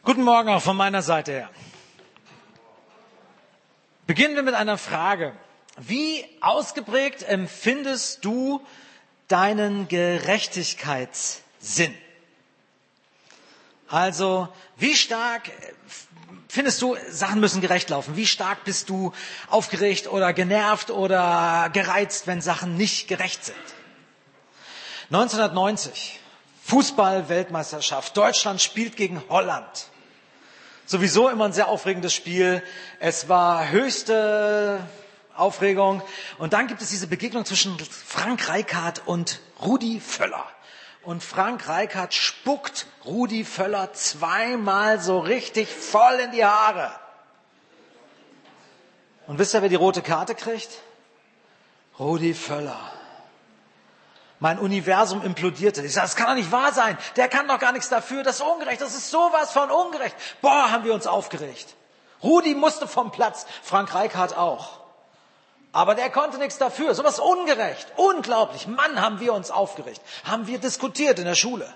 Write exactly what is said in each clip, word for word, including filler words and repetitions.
Guten Morgen auch von meiner Seite her. Beginnen wir mit einer Frage. Wie ausgeprägt empfindest du deinen Gerechtigkeitssinn? Also, wie stark findest du, Sachen müssen gerecht laufen? Wie stark bist du aufgeregt oder genervt oder gereizt, wenn Sachen nicht gerecht sind? neunzehnhundertneunzig, Fußball-Weltmeisterschaft. Deutschland spielt gegen Holland. Sowieso immer ein sehr aufregendes Spiel. Es war höchste Aufregung. Und dann gibt es diese Begegnung zwischen Frank Rijkaard und Rudi Völler. Und Frank Rijkaard spuckt Rudi Völler zweimal so richtig voll in die Haare. Und wisst ihr, wer die rote Karte kriegt? Rudi Völler. Mein Universum implodierte. Ich sage, das kann doch nicht wahr sein. Der kann doch gar nichts dafür. Das ist ungerecht. Das ist sowas von ungerecht. Boah, haben wir uns aufgeregt. Rudi musste vom Platz. Frank Rijkaard auch. Aber der konnte nichts dafür. Sowas ungerecht. Unglaublich. Mann, haben wir uns aufgeregt. Haben wir diskutiert in der Schule.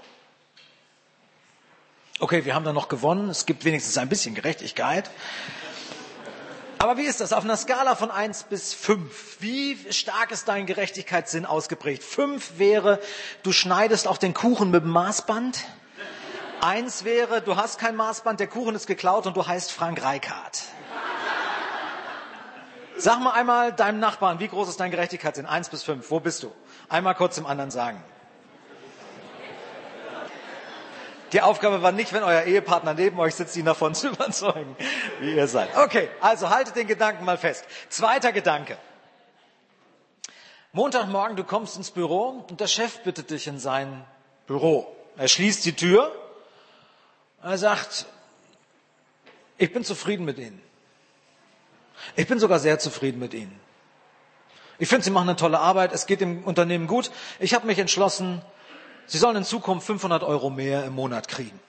Okay, wir haben dann noch gewonnen. Es gibt wenigstens ein bisschen Gerechtigkeit. Aber wie ist das? Auf einer Skala von eins bis fünf. Wie stark ist dein Gerechtigkeitssinn ausgeprägt? fünf wäre, du schneidest auch den Kuchen mit dem Maßband. eins wäre, du hast kein Maßband, der Kuchen ist geklaut und du heißt Frank Rijkaard. Sag mal einmal deinem Nachbarn, wie groß ist dein Gerechtigkeitssinn? eins bis fünf. Wo bist du? Einmal kurz dem anderen sagen. Die Aufgabe war nicht, wenn euer Ehepartner neben euch sitzt, ihn davon zu überzeugen, wie ihr seid. Okay, also haltet den Gedanken mal fest. Zweiter Gedanke. Montagmorgen, du kommst ins Büro und der Chef bittet dich in sein Büro. Er schließt die Tür. Er sagt, ich bin zufrieden mit Ihnen. Ich bin sogar sehr zufrieden mit Ihnen. Ich finde, Sie machen eine tolle Arbeit. Es geht dem Unternehmen gut. Ich habe mich entschlossen, Sie sollen in Zukunft fünfhundert Euro mehr im Monat kriegen.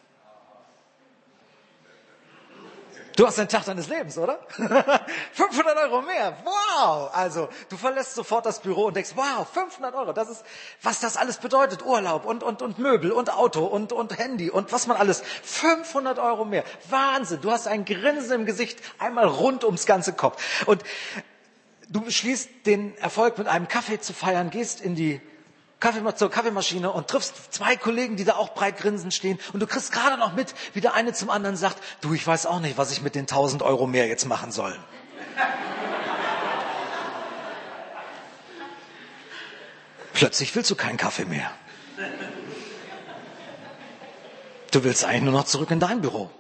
Du hast den Tag deines Lebens, oder? fünfhundert Euro mehr, wow! Also, du verlässt sofort das Büro und denkst, wow, fünfhundert Euro, das ist, was das alles bedeutet. Urlaub und, und, und Möbel und Auto und, und Handy und was man alles. fünfhundert Euro mehr, Wahnsinn! Du hast ein Grinsen im Gesicht, einmal rund ums ganze Kopf. Und du beschließt, den Erfolg mit einem Kaffee zu feiern, gehst in die Kaffee, zur Kaffeemaschine und triffst zwei Kollegen, die da auch breit grinsend stehen. Und du kriegst gerade noch mit, wie der eine zum anderen sagt, du, ich weiß auch nicht, was ich mit den tausend Euro mehr jetzt machen soll. Plötzlich willst du keinen Kaffee mehr. Du willst eigentlich nur noch zurück in dein Büro.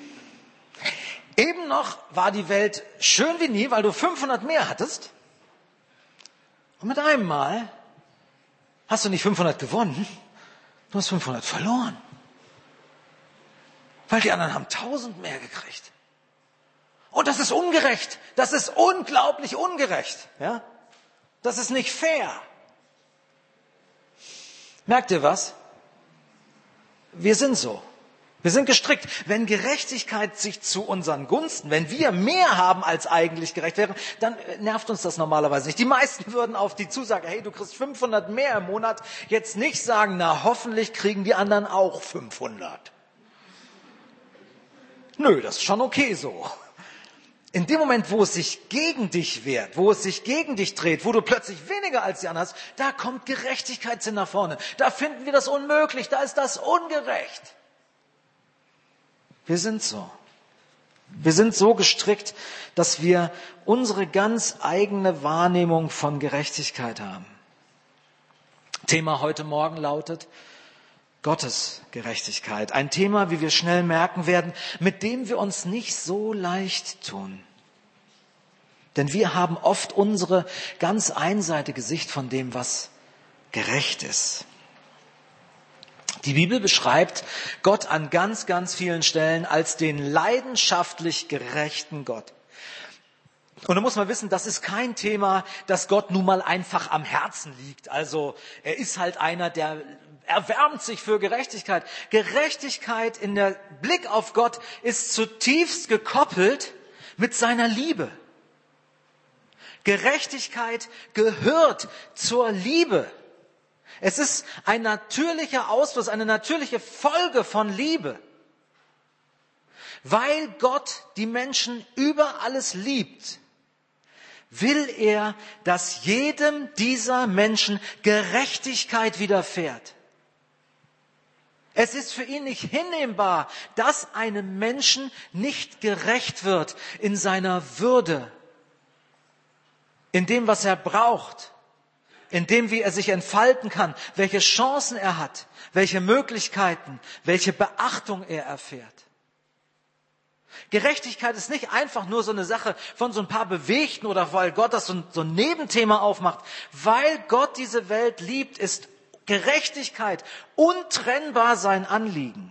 Eben noch war die Welt schön wie nie, weil du fünfhundert mehr hattest. Und mit einem Mal hast du nicht fünfhundert gewonnen, du hast fünfhundert verloren. Weil die anderen haben tausend mehr gekriegt. Und das ist ungerecht. Das ist unglaublich ungerecht. Ja? Das ist nicht fair. Merkt ihr was? Wir sind so. Wir sind gestrickt. Wenn Gerechtigkeit sich zu unseren Gunsten, wenn wir mehr haben als eigentlich gerecht wäre, dann nervt uns das normalerweise nicht. Die meisten würden auf die Zusage, hey, du kriegst fünfhundert mehr im Monat, jetzt nicht sagen, na hoffentlich kriegen die anderen auch fünfhundert. Nö, das ist schon okay so. In dem Moment, wo es sich gegen dich wehrt, wo es sich gegen dich dreht, wo du plötzlich weniger als die anderen hast, da kommt Gerechtigkeitssinn nach vorne. Da finden wir das unmöglich, da ist das ungerecht. Wir sind so. Wir sind so gestrickt, dass wir unsere ganz eigene Wahrnehmung von Gerechtigkeit haben. Thema heute Morgen lautet Gottes Gerechtigkeit. Ein Thema, wie wir schnell merken werden, mit dem wir uns nicht so leicht tun. Denn wir haben oft unsere ganz einseitige Sicht von dem, was gerecht ist. Die Bibel beschreibt Gott an ganz, ganz vielen Stellen als den leidenschaftlich gerechten Gott. Und da muss man wissen, das ist kein Thema, das Gott nun mal einfach am Herzen liegt. Also er ist halt einer, der erwärmt sich für Gerechtigkeit. Gerechtigkeit in der Blick auf Gott ist zutiefst gekoppelt mit seiner Liebe. Gerechtigkeit gehört zur Liebe. Es ist ein natürlicher Ausfluss, eine natürliche Folge von Liebe. Weil Gott die Menschen über alles liebt, will er, dass jedem dieser Menschen Gerechtigkeit widerfährt. Es ist für ihn nicht hinnehmbar, dass einem Menschen nicht gerecht wird in seiner Würde, in dem, was er braucht, in dem, wie er sich entfalten kann, welche Chancen er hat, welche Möglichkeiten, welche Beachtung er erfährt. Gerechtigkeit ist nicht einfach nur so eine Sache von so ein paar Bewegten oder weil Gott das so ein, so ein Nebenthema aufmacht. Weil Gott diese Welt liebt, ist Gerechtigkeit untrennbar sein Anliegen.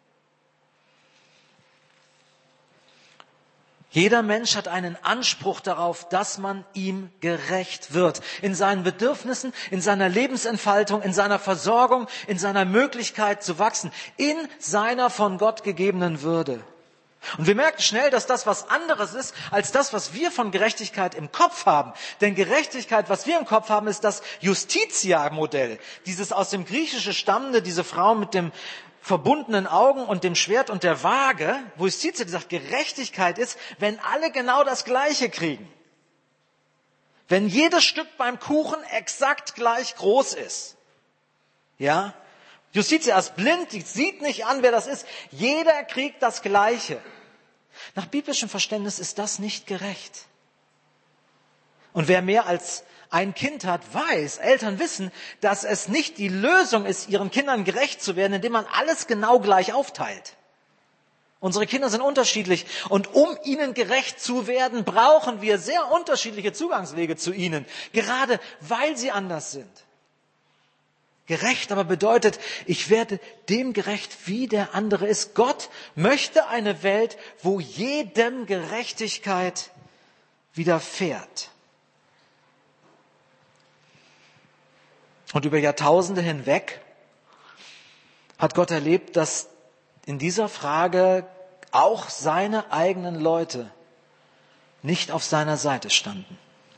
Jeder Mensch hat einen Anspruch darauf, dass man ihm gerecht wird. In seinen Bedürfnissen, in seiner Lebensentfaltung, in seiner Versorgung, in seiner Möglichkeit zu wachsen, in seiner von Gott gegebenen Würde. Und wir merken schnell, dass das was anderes ist, als das, was wir von Gerechtigkeit im Kopf haben. Denn Gerechtigkeit, was wir im Kopf haben, ist das Justitia-Modell. Dieses aus dem Griechischen stammende, diese Frau mit dem verbundenen Augen und dem Schwert und der Waage, wo Justitia sagt, Gerechtigkeit ist, wenn alle genau das Gleiche kriegen. Wenn jedes Stück beim Kuchen exakt gleich groß ist. Ja? Justitia ist blind, die sieht nicht an, wer das ist. Jeder kriegt das Gleiche. Nach biblischem Verständnis ist das nicht gerecht. Und wer mehr als ein Kind hat, weiß, Eltern wissen, dass es nicht die Lösung ist, ihren Kindern gerecht zu werden, indem man alles genau gleich aufteilt. Unsere Kinder sind unterschiedlich und um ihnen gerecht zu werden, brauchen wir sehr unterschiedliche Zugangswege zu ihnen, gerade weil sie anders sind. Gerecht aber bedeutet, ich werde dem gerecht, wie der andere ist. Gott möchte eine Welt, wo jedem Gerechtigkeit widerfährt. Und über Jahrtausende hinweg hat Gott erlebt, dass in dieser Frage auch seine eigenen Leute nicht auf seiner Seite standen.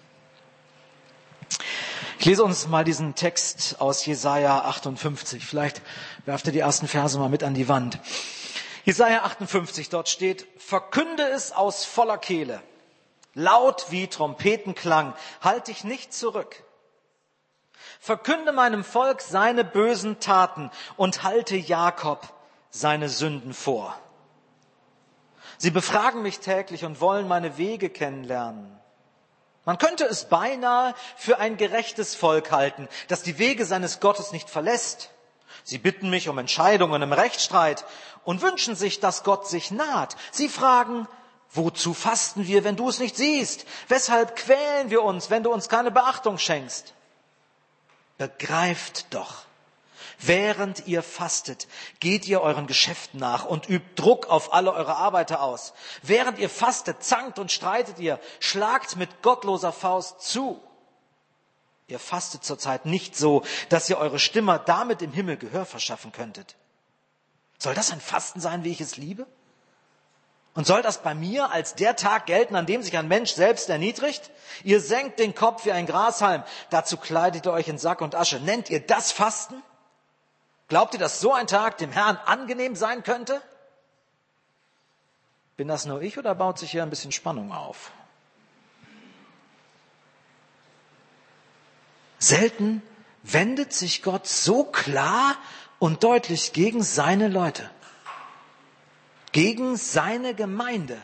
Ich lese uns mal diesen Text aus Jesaja achtundfünfzig. Vielleicht werft ihr die ersten Verse mal mit an die Wand. Jesaja achtundfünfzig, dort steht, verkünde es aus voller Kehle, laut wie Trompetenklang, halt dich nicht zurück. Verkünde meinem Volk seine bösen Taten und halte Jakob seine Sünden vor. Sie befragen mich täglich und wollen meine Wege kennenlernen. Man könnte es beinahe für ein gerechtes Volk halten, das die Wege seines Gottes nicht verlässt. Sie bitten mich um Entscheidungen im Rechtsstreit und wünschen sich, dass Gott sich naht. Sie fragen, wozu fasten wir, wenn du es nicht siehst? Weshalb quälen wir uns, wenn du uns keine Beachtung schenkst? Begreift doch, während ihr fastet, geht ihr euren Geschäften nach und übt Druck auf alle eure Arbeiter aus. Während ihr fastet, zankt und streitet ihr, schlagt mit gottloser Faust zu. Ihr fastet zurzeit nicht so, dass ihr eure Stimme damit im Himmel Gehör verschaffen könntet. Soll das ein Fasten sein, wie ich es liebe? Und soll das bei mir als der Tag gelten, an dem sich ein Mensch selbst erniedrigt? Ihr senkt den Kopf wie ein Grashalm, dazu kleidet ihr euch in Sack und Asche. Nennt ihr das Fasten? Glaubt ihr, dass so ein Tag dem Herrn angenehm sein könnte? Bin das nur ich oder baut sich hier ein bisschen Spannung auf? Selten wendet sich Gott so klar und deutlich gegen seine Leute, gegen seine Gemeinde.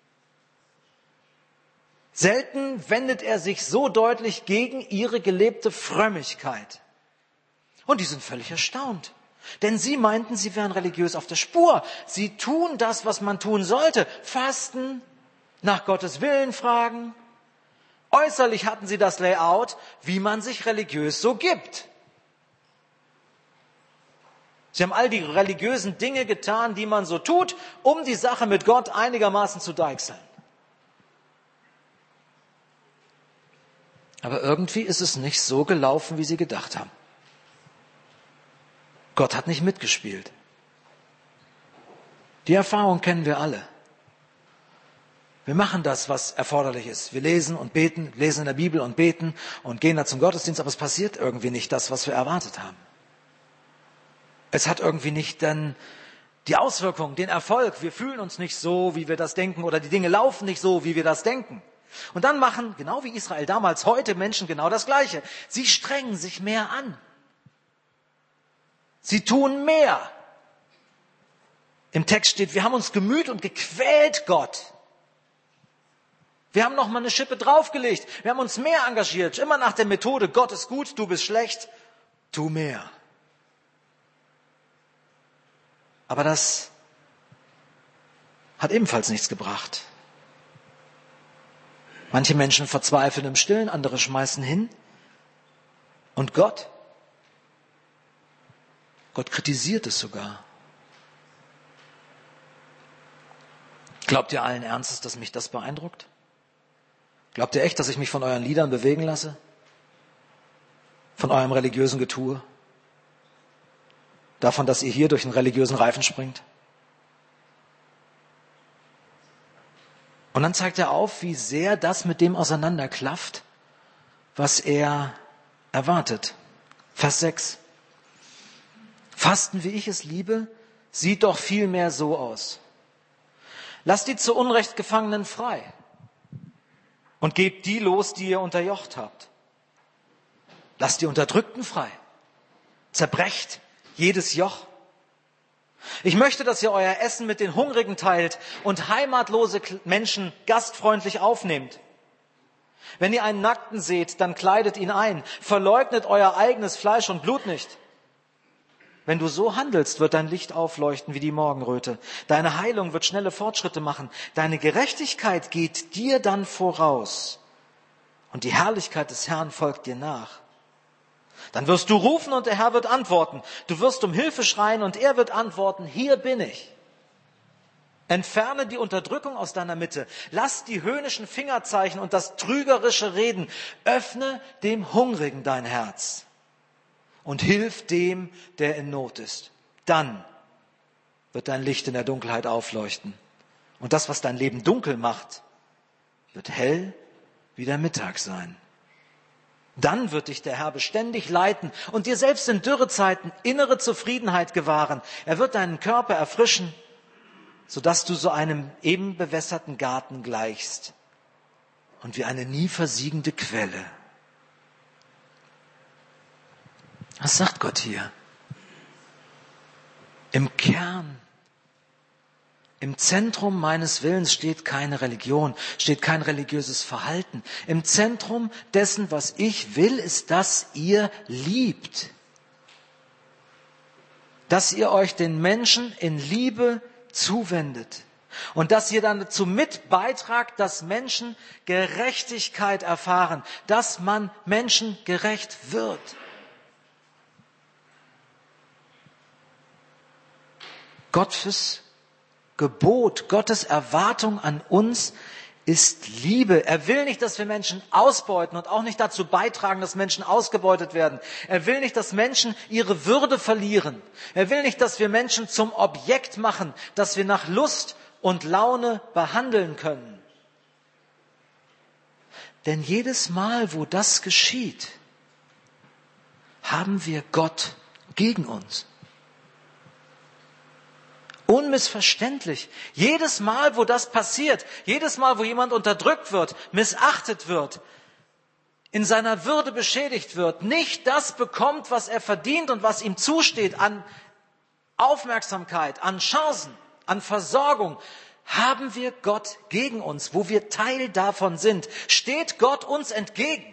Selten wendet er sich so deutlich gegen ihre gelebte Frömmigkeit. Und die sind völlig erstaunt. Denn sie meinten, sie wären religiös auf der Spur. Sie tun das, was man tun sollte. Fasten, nach Gottes Willen fragen. Äußerlich hatten sie das Layout, wie man sich religiös so gibt. Sie haben all die religiösen Dinge getan, die man so tut, um die Sache mit Gott einigermaßen zu deichseln. Aber irgendwie ist es nicht so gelaufen, wie sie gedacht haben. Gott hat nicht mitgespielt. Die Erfahrung kennen wir alle. Wir machen das, was erforderlich ist. Wir lesen und beten, lesen in der Bibel und beten und gehen da zum Gottesdienst, aber es passiert irgendwie nicht das, was wir erwartet haben. Es hat irgendwie nicht dann die Auswirkungen, den Erfolg. Wir fühlen uns nicht so, wie wir das denken, oder die Dinge laufen nicht so, wie wir das denken. Und dann machen, genau wie Israel damals, heute Menschen genau das Gleiche. Sie strengen sich mehr an. Sie tun mehr. Im Text steht, wir haben uns gemüht und gequält, Gott. Wir haben noch mal eine Schippe draufgelegt. Wir haben uns mehr engagiert. Immer nach der Methode, Gott ist gut, du bist schlecht, tu mehr. Aber das hat ebenfalls nichts gebracht. Manche Menschen verzweifeln im Stillen, andere schmeißen hin. Und Gott? Gott kritisiert es sogar. Glaubt ihr allen Ernstes, dass mich das beeindruckt? Glaubt ihr echt, dass ich mich von euren Liedern bewegen lasse? Von eurem religiösen Getue? Davon, dass ihr hier durch einen religiösen Reifen springt? Und dann zeigt er auf, wie sehr das mit dem auseinanderklafft, was er erwartet. Vers sechs. Fasten, wie ich es liebe, sieht doch vielmehr so aus. Lasst die zu Unrecht Gefangenen frei und gebt die los, die ihr unterjocht habt. Lasst die Unterdrückten frei. Zerbrecht jedes Joch. Ich möchte, dass ihr euer Essen mit den Hungrigen teilt und heimatlose Menschen gastfreundlich aufnehmt. Wenn ihr einen Nackten seht, dann kleidet ihn ein. Verleugnet euer eigenes Fleisch und Blut nicht. Wenn du so handelst, wird dein Licht aufleuchten wie die Morgenröte. Deine Heilung wird schnelle Fortschritte machen. Deine Gerechtigkeit geht dir dann voraus. Und die Herrlichkeit des Herrn folgt dir nach. Dann wirst du rufen und der Herr wird antworten. Du wirst um Hilfe schreien und er wird antworten, hier bin ich. Entferne die Unterdrückung aus deiner Mitte. Lass die höhnischen Fingerzeichen und das trügerische Reden. Öffne dem Hungrigen dein Herz und hilf dem, der in Not ist. Dann wird dein Licht in der Dunkelheit aufleuchten. Und das, was dein Leben dunkel macht, wird hell wie der Mittag sein. Dann wird dich der Herr beständig leiten und dir selbst in Dürrezeiten innere Zufriedenheit gewahren. Er wird deinen Körper erfrischen, sodass du so einem eben bewässerten Garten gleichst und wie eine nie versiegende Quelle. Was sagt Gott hier? Im Kern, im Zentrum meines Willens steht keine Religion, steht kein religiöses Verhalten. Im Zentrum dessen, was ich will, ist, dass ihr liebt. Dass ihr euch den Menschen in Liebe zuwendet. Und dass ihr dann dazu mit beitragt, dass Menschen Gerechtigkeit erfahren. Dass man Menschen gerecht wird. Gottes Gebot, Gottes Erwartung an uns ist Liebe. Er will nicht, dass wir Menschen ausbeuten und auch nicht dazu beitragen, dass Menschen ausgebeutet werden. Er will nicht, dass Menschen ihre Würde verlieren. Er will nicht, dass wir Menschen zum Objekt machen, das wir nach Lust und Laune behandeln können. Denn jedes Mal, wo das geschieht, haben wir Gott gegen uns. Unmissverständlich. Jedes Mal, wo das passiert, jedes Mal, wo jemand unterdrückt wird, missachtet wird, in seiner Würde beschädigt wird, nicht das bekommt, was er verdient und was ihm zusteht an Aufmerksamkeit, an Chancen, an Versorgung, haben wir Gott gegen uns, wo wir Teil davon sind, steht Gott uns entgegen.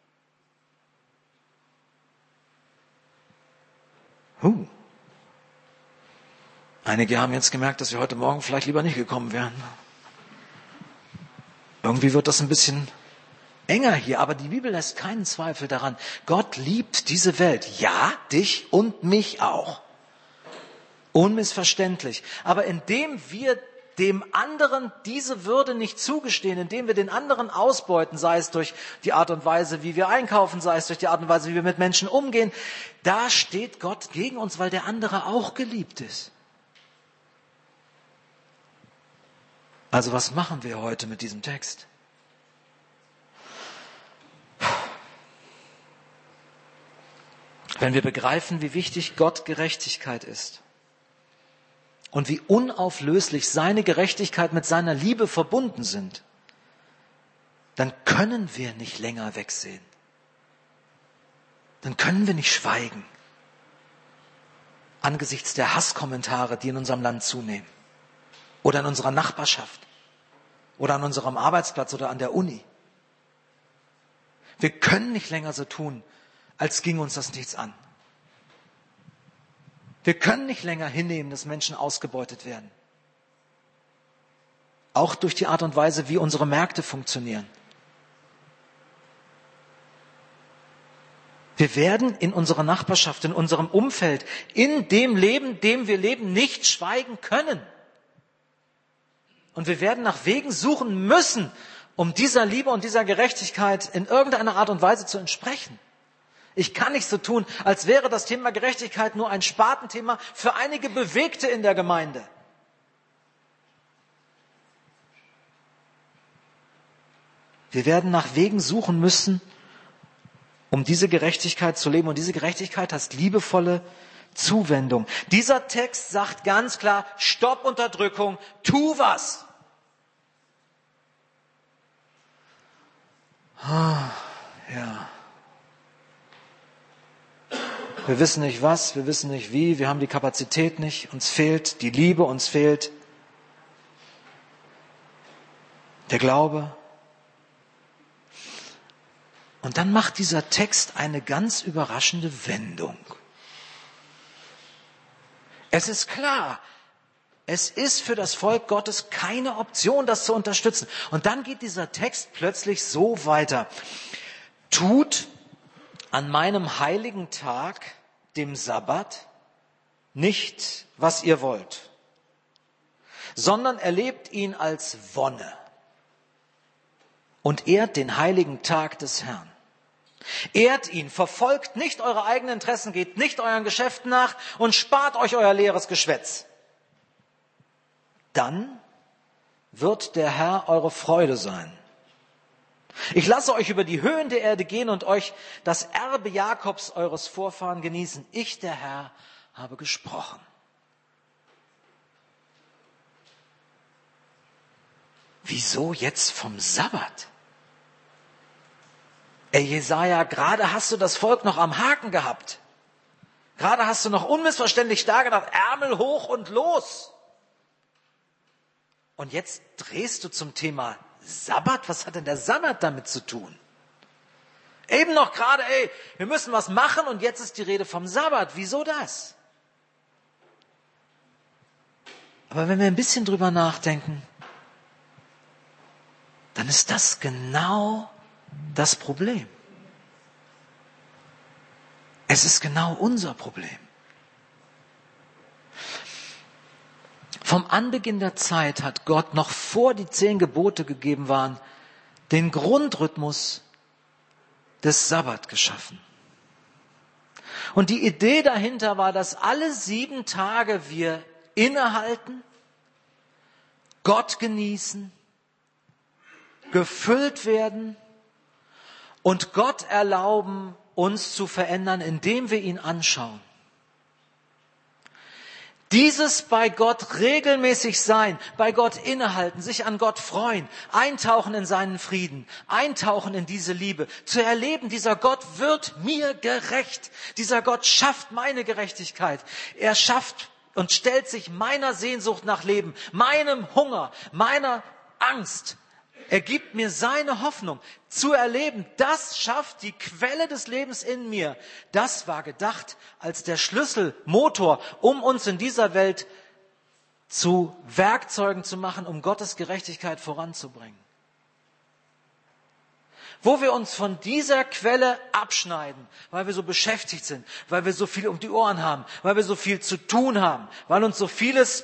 Huh. Einige haben jetzt gemerkt, dass wir heute Morgen vielleicht lieber nicht gekommen wären. Irgendwie wird das ein bisschen enger hier, aber die Bibel lässt keinen Zweifel daran. Gott liebt diese Welt. Ja, dich und mich auch. Unmissverständlich. Aber indem wir dem anderen diese Würde nicht zugestehen, indem wir den anderen ausbeuten, sei es durch die Art und Weise, wie wir einkaufen, sei es durch die Art und Weise, wie wir mit Menschen umgehen, da steht Gott gegen uns, weil der andere auch geliebt ist. Also was machen wir heute mit diesem Text? Wenn wir begreifen, wie wichtig Gott Gerechtigkeit ist, und wie unauflöslich seine Gerechtigkeit mit seiner Liebe verbunden sind, dann können wir nicht länger wegsehen. Dann können wir nicht schweigen angesichts der Hasskommentare, die in unserem Land zunehmen oder in unserer Nachbarschaft oder an unserem Arbeitsplatz oder an der Uni. Wir können nicht länger so tun, als ginge uns das nichts an. Wir können nicht länger hinnehmen, dass Menschen ausgebeutet werden. Auch durch die Art und Weise, wie unsere Märkte funktionieren. Wir werden in unserer Nachbarschaft, in unserem Umfeld, in dem Leben, dem wir leben, nicht schweigen können. Und wir werden nach Wegen suchen müssen, um dieser Liebe und dieser Gerechtigkeit in irgendeiner Art und Weise zu entsprechen. Ich kann nicht so tun, als wäre das Thema Gerechtigkeit nur ein Spartenthema für einige Bewegte in der Gemeinde. Wir werden nach Wegen suchen müssen, um diese Gerechtigkeit zu leben. Und diese Gerechtigkeit heißt liebevolle Zuwendung. Dieser Text sagt ganz klar, Stopp Unterdrückung, tu was. Ah, ja. Wir wissen nicht was, wir wissen nicht wie, wir haben die Kapazität nicht, uns fehlt die Liebe, uns fehlt der Glaube. Und dann macht dieser Text eine ganz überraschende Wendung. Es ist klar, es ist für das Volk Gottes keine Option, das zu unterstützen. Und dann geht dieser Text plötzlich so weiter. Tut an meinem heiligen Tag, dem Sabbat, nicht, was ihr wollt, sondern erlebt ihn als Wonne und ehrt den heiligen Tag des Herrn. Ehrt ihn, verfolgt nicht eure eigenen Interessen, geht nicht euren Geschäften nach und spart euch euer leeres Geschwätz. Dann wird der Herr eure Freude sein. Ich lasse euch über die Höhen der Erde gehen und euch das Erbe Jakobs, eures Vorfahren, genießen. Ich, der Herr, habe gesprochen. Wieso jetzt vom Sabbat? Ey, Jesaja, gerade hast du das Volk noch am Haken gehabt. Gerade hast du noch unmissverständlich dargedacht, Ärmel hoch und los. Und jetzt drehst du zum Thema Sabbat. Was hat denn der Sabbat damit zu tun? Eben noch gerade, ey, wir müssen was machen und jetzt ist die Rede vom Sabbat. Wieso das? Aber wenn wir ein bisschen drüber nachdenken, dann ist das genau das Problem. Es ist genau unser Problem. Vom Anbeginn der Zeit hat Gott, noch vor die zehn Gebote gegeben waren, den Grundrhythmus des Sabbat geschaffen. Und die Idee dahinter war, dass alle sieben Tage wir innehalten, Gott genießen, gefüllt werden und Gott erlauben, uns zu verändern, indem wir ihn anschauen. Dieses bei Gott regelmäßig sein, bei Gott innehalten, sich an Gott freuen, eintauchen in seinen Frieden, eintauchen in diese Liebe, zu erleben, dieser Gott wird mir gerecht. Dieser Gott schafft meine Gerechtigkeit. Er schafft und stellt sich meiner Sehnsucht nach Leben, meinem Hunger, meiner Angst. Er gibt mir seine Hoffnung zu erleben. Das schafft die Quelle des Lebens in mir. Das war gedacht als der Schlüsselmotor, um uns in dieser Welt zu Werkzeugen zu machen, um Gottes Gerechtigkeit voranzubringen. Wo wir uns von dieser Quelle abschneiden, weil wir so beschäftigt sind, weil wir so viel um die Ohren haben, weil wir so viel zu tun haben, weil uns so vieles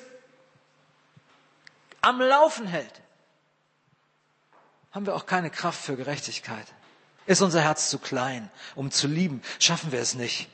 am Laufen hält, haben wir auch keine Kraft für Gerechtigkeit. Ist unser Herz zu klein, um zu lieben? Schaffen wir es nicht,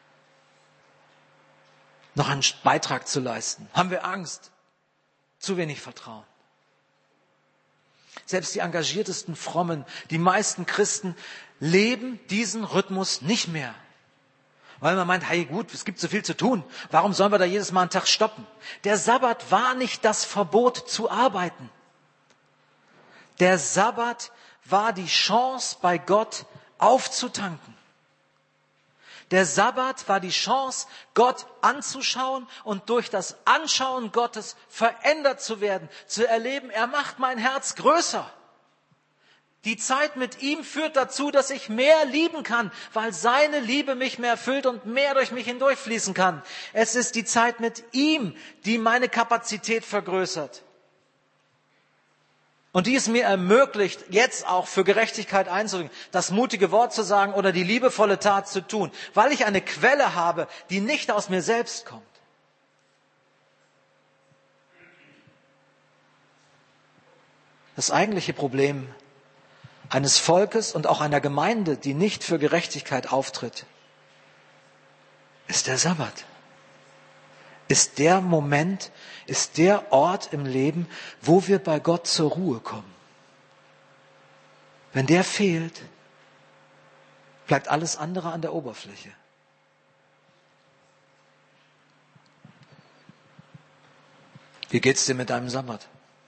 noch einen Beitrag zu leisten? Haben wir Angst? Zu wenig Vertrauen? Selbst die engagiertesten Frommen, die meisten Christen leben diesen Rhythmus nicht mehr. Weil man meint, hey gut, es gibt so viel zu tun. Warum sollen wir da jedes Mal einen Tag stoppen? Der Sabbat war nicht das Verbot zu arbeiten. Der Sabbat war die Chance, bei Gott aufzutanken. Der Sabbat war die Chance, Gott anzuschauen und durch das Anschauen Gottes verändert zu werden, zu erleben, er macht mein Herz größer. Die Zeit mit ihm führt dazu, dass ich mehr lieben kann, weil seine Liebe mich mehr erfüllt und mehr durch mich hindurchfließen kann. Es ist die Zeit mit ihm, die meine Kapazität vergrößert. Und die es mir ermöglicht, jetzt auch für Gerechtigkeit einzubringen, das mutige Wort zu sagen oder die liebevolle Tat zu tun, weil ich eine Quelle habe, die nicht aus mir selbst kommt. Das eigentliche Problem eines Volkes und auch einer Gemeinde, die nicht für Gerechtigkeit auftritt, ist der Sabbat. Ist der Moment, ist der Ort im Leben, wo wir bei Gott zur Ruhe kommen. Wenn der fehlt, bleibt alles andere an der Oberfläche. Wie geht's dir mit deinem Sabbat?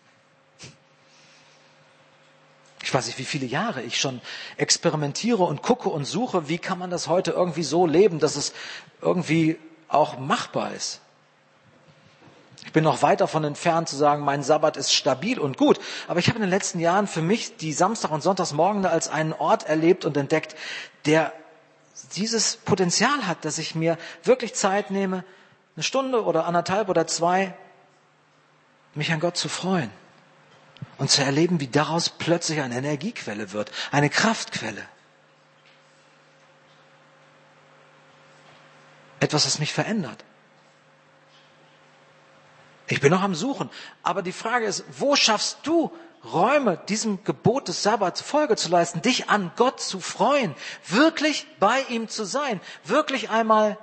Ich weiß nicht, wie viele Jahre ich schon experimentiere und gucke und suche, wie kann man das heute irgendwie so leben, dass es irgendwie auch machbar ist. Ich bin noch weit davon entfernt zu sagen, mein Sabbat ist stabil und gut. Aber ich habe in den letzten Jahren für mich die Samstag- und Sonntagsmorgende als einen Ort erlebt und entdeckt, der dieses Potenzial hat, dass ich mir wirklich Zeit nehme, eine Stunde oder anderthalb oder zwei, mich an Gott zu freuen. Und zu erleben, wie daraus plötzlich eine Energiequelle wird, eine Kraftquelle. Etwas, das mich verändert. Ich bin noch am Suchen, aber die Frage ist, wo schaffst du Räume, diesem Gebot des Sabbats Folge zu leisten, dich an Gott zu freuen, wirklich bei ihm zu sein, wirklich einmal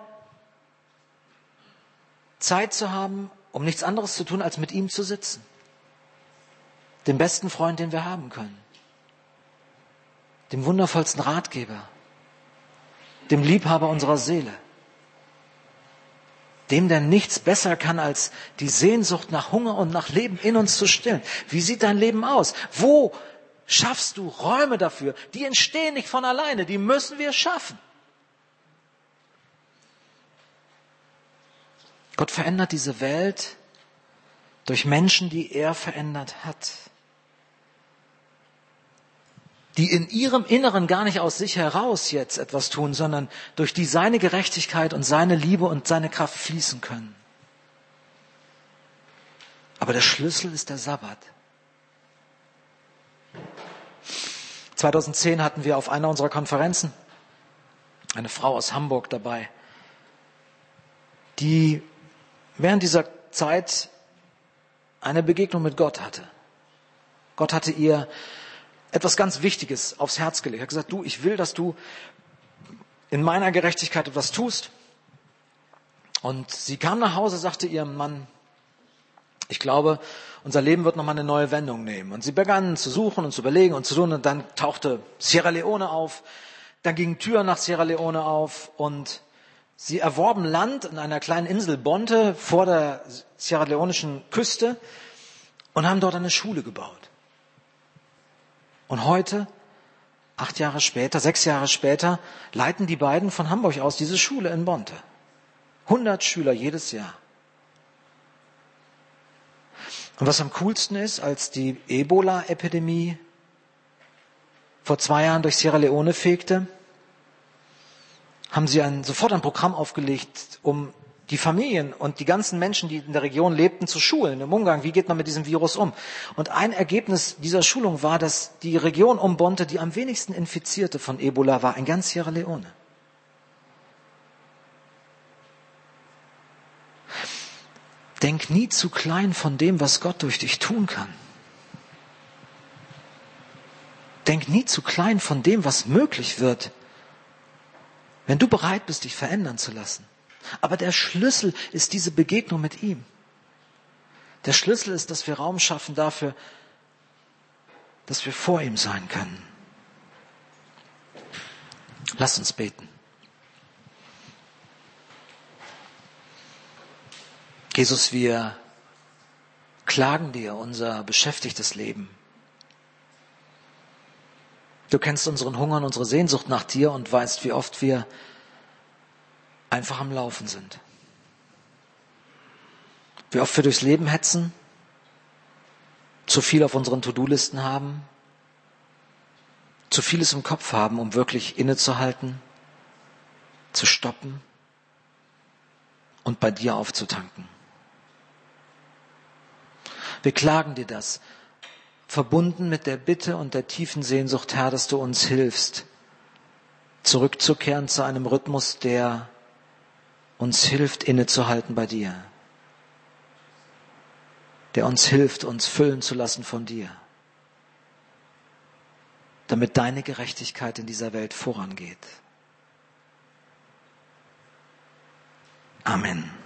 Zeit zu haben, um nichts anderes zu tun, als mit ihm zu sitzen. Dem besten Freund, den wir haben können. Dem wundervollsten Ratgeber. Dem Liebhaber unserer Seele. Dem, der nichts besser kann, als die Sehnsucht nach Hunger und nach Leben in uns zu stillen. Wie sieht dein Leben aus? Wo schaffst du Räume dafür? Die entstehen nicht von alleine, die müssen wir schaffen. Gott verändert diese Welt durch Menschen, die er verändert hat. Die in ihrem Inneren gar nicht aus sich heraus jetzt etwas tun, sondern durch die seine Gerechtigkeit und seine Liebe und seine Kraft fließen können. Aber der Schlüssel ist der Sabbat. zweitausendzehn hatten wir auf einer unserer Konferenzen eine Frau aus Hamburg dabei, die während dieser Zeit eine Begegnung mit Gott hatte. Gott hatte ihr etwas ganz Wichtiges aufs Herz gelegt. Er hat gesagt, du, ich will, dass du in meiner Gerechtigkeit etwas tust. Und sie kam nach Hause, sagte ihrem Mann, ich glaube, unser Leben wird nochmal eine neue Wendung nehmen. Und sie begannen zu suchen und zu überlegen und zu tun. Und dann tauchte Sierra Leone auf. Dann gingen Türen nach Sierra Leone auf. Und sie erworben Land in einer kleinen Insel Bonte vor der Sierra Leonischen Küste und haben dort eine Schule gebaut. Und heute, acht Jahre später, sechs Jahre später, leiten die beiden von Hamburg aus diese Schule in Bonte. hundert Schüler jedes Jahr. Und was am coolsten ist, als die Ebola-Epidemie vor zwei Jahren durch Sierra Leone fegte, haben sie ein, sofort ein Programm aufgelegt, um die Familien und die ganzen Menschen, die in der Region lebten, zu schulen im Umgang. Wie geht man mit diesem Virus um? Und ein Ergebnis dieser Schulung war, dass die Region um Bonte, die am wenigsten Infizierte von Ebola war, in ganz Sierra Leone. Denk nie zu klein von dem, was Gott durch dich tun kann. Denk nie zu klein von dem, was möglich wird, wenn du bereit bist, dich verändern zu lassen. Aber der Schlüssel ist diese Begegnung mit ihm. Der Schlüssel ist, dass wir Raum schaffen dafür, dass wir vor ihm sein können. Lass uns beten. Jesus, wir klagen dir unser beschäftigtes Leben. Du kennst unseren Hunger und unsere Sehnsucht nach dir und weißt, wie oft wir einfach am Laufen sind. Wie oft wir durchs Leben hetzen, zu viel auf unseren To-Do-Listen haben, zu vieles im Kopf haben, um wirklich innezuhalten, zu stoppen und bei dir aufzutanken. Wir klagen dir das, verbunden mit der Bitte und der tiefen Sehnsucht, Herr, dass du uns hilfst, zurückzukehren zu einem Rhythmus, der uns hilft, innezuhalten bei dir, der uns hilft, uns füllen zu lassen von dir, damit deine Gerechtigkeit in dieser Welt vorangeht. Amen.